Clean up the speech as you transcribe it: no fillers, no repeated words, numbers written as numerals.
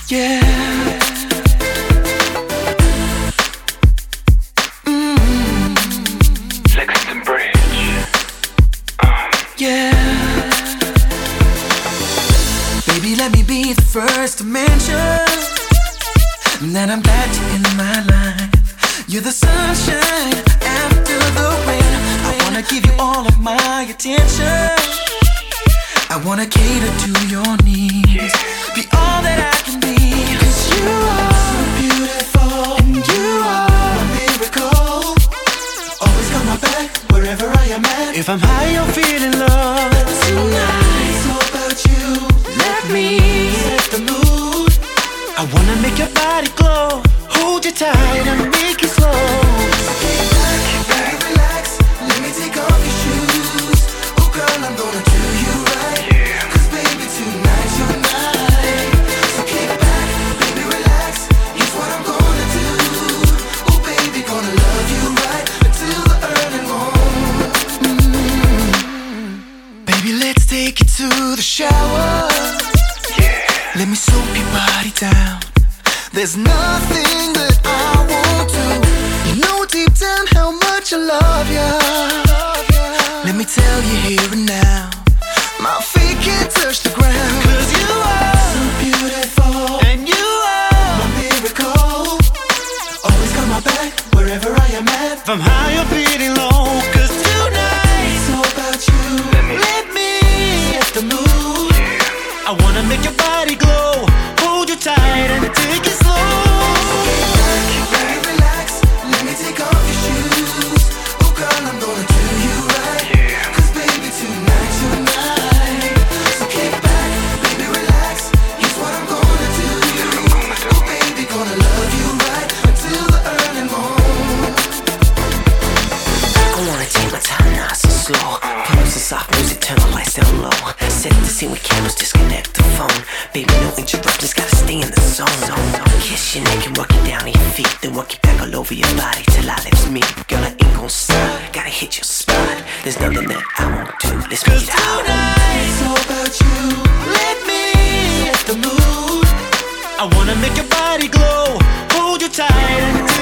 Yeah. Lexington Bridge. Yeah. Baby, let me be the first to mention that I'm glad you're in my life. You're the sunshine after the rain. I wanna give you all of my attention. I wanna cater to your needs. Be all that I can be. 'Cause you are so beautiful, and you are a miracle. Always got my back wherever I am at. If I'm high or feeling low, tonight it's all about you. Let me set the mood. I wanna make your body glow. Hold you tight and make it slow. Kick back, baby, relax. Let me take off your shoes. Oh girl, I'm gonna do you right. 'Cause baby, tonight's your night. So kick back, baby, relax. Here's what I'm gonna do. Oh baby, gonna love you right until the early morning. Baby, let's take it to the shower. Let me soak your body down. There's nothing that I won't do. You know deep down how much I love you. Let me tell you here and now, my feet can't touch the ground. 'Cause you are so beautiful, and you are my miracle. Always got my back wherever I am at. If I'm high or feeling low, 'cause tonight it's all about you. Let me set the mood. I wanna make your body glow. Hold you tight and take it slow. Baby, relax. Let me take off your shoes. Oh girl, I'm gonna do you right. 'Cause baby, tonight's your night. So kick back, baby, relax. Here's what I'm gonna do. Oh baby, gonna love you right until the early morning. I wanna take my time, nice and slow. Put on some soft music, turn the lights down low. Set the scene with candles, disconnect the phone. Baby, no interruptions, gotta stay in the zone. Kiss your neck and work it down to your feet. Then work it back all over your body till our lips meet. Girl, I ain't gon' stop, gotta hit your spot. There's nothing that I won't do, let's make it out. Tonight it's all about you. Let me set the mood. I wanna make your body glow. Hold you tight and